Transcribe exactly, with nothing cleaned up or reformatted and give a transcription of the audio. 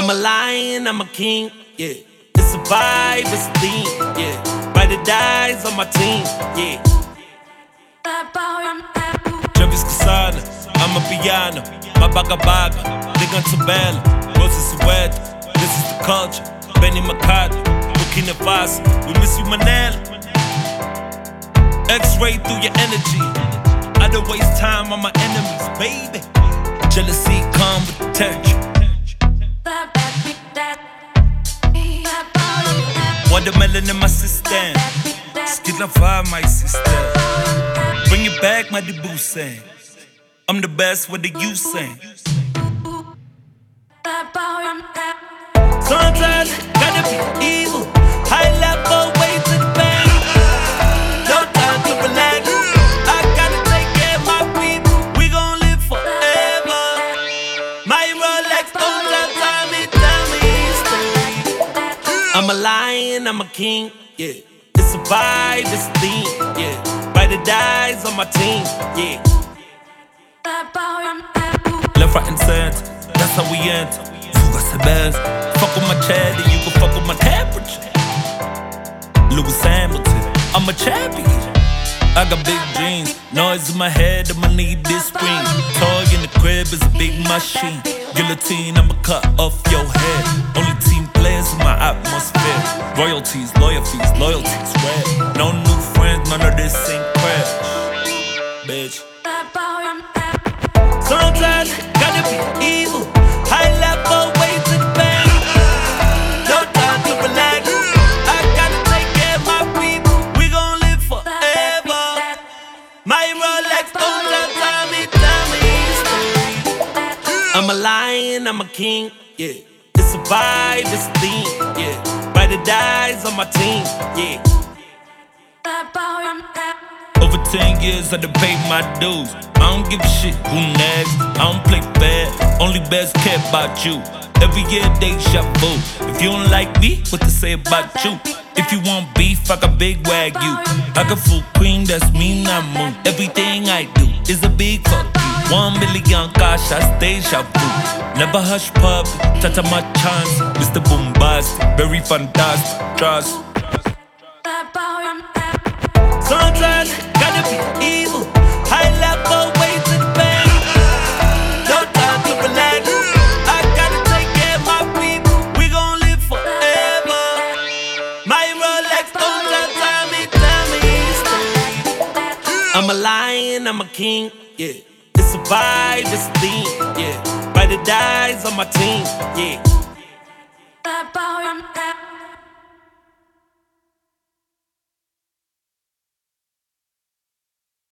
I'm a lion, I'm a king, yeah. It's a vibe, it's a theme, yeah. Ride or dies on my team, yeah. Travis Casana, I'm a piano. My baga baga, Ligan Tabella, Rosa Suede. This is the culture. Benny McCarthy, Burkina Faso. We miss you, Manila. X-ray through your energy. I don't waste time on my enemies, baby. Jealousy come with the tension. Watermelon in my system. Skill of vibe, my sister. Bring it back, my debut saying. I'm the best, what do you say? Sometimes gotta be evil. High level, way to the bank. No time to relax. I gotta take care of my people. We gon' live forever. My Rolex, don't tell time me, tell me straight. I'm a lion, I'm a king, yeah. It's a vibe, it's a theme, yeah. Ride or dies on my team, yeah. Left, right, and center, that's how we enter. Fuga the best. Fuck with my chat and you can fuck with my temperature. Lewis Hamilton, I'm a champion. I got big dreams, noise in my head, I'ma need this spring. Toy in the crib is a big machine. Guillotine, I'ma cut off your head. Only team players in my atmosphere. Royalties, loyalties, loyalties, red. No new friends, none of this ain't crash. Bitch. Sometimes gotta be evil. High level, way to the bank. No time to relax. I gotta take care of my people. We gon' live forever. My Rolex, don't tell time me, tell me straight. I'm a lion, I'm a king, yeah. It's a vibe, it's a theme, yeah. Ride or dies on my team, yeah. Over ten years I done paid my dues. I don't give a shit who next. I don't play fair, only best care about you. Every year deja vu. If you don't like me, what to say about you? If you want beef, I got big wagyu. I got full cream, that's me, not moon. Everything I do is a big fuck you. One million cash, I deja vu. Never hush pub, touch my chance. Mister Bombastic, very fantastic, trust. Sometimes gotta be evil. High level, way to the bank. No time to relax. I gotta take care of my people. We gon' live forever. My Rolex, don't tell time me, tell me straight. I'm a lion, I'm a king, yeah. It's a vibe, it's a theme, yeah. Ride or dies on my team, yeah.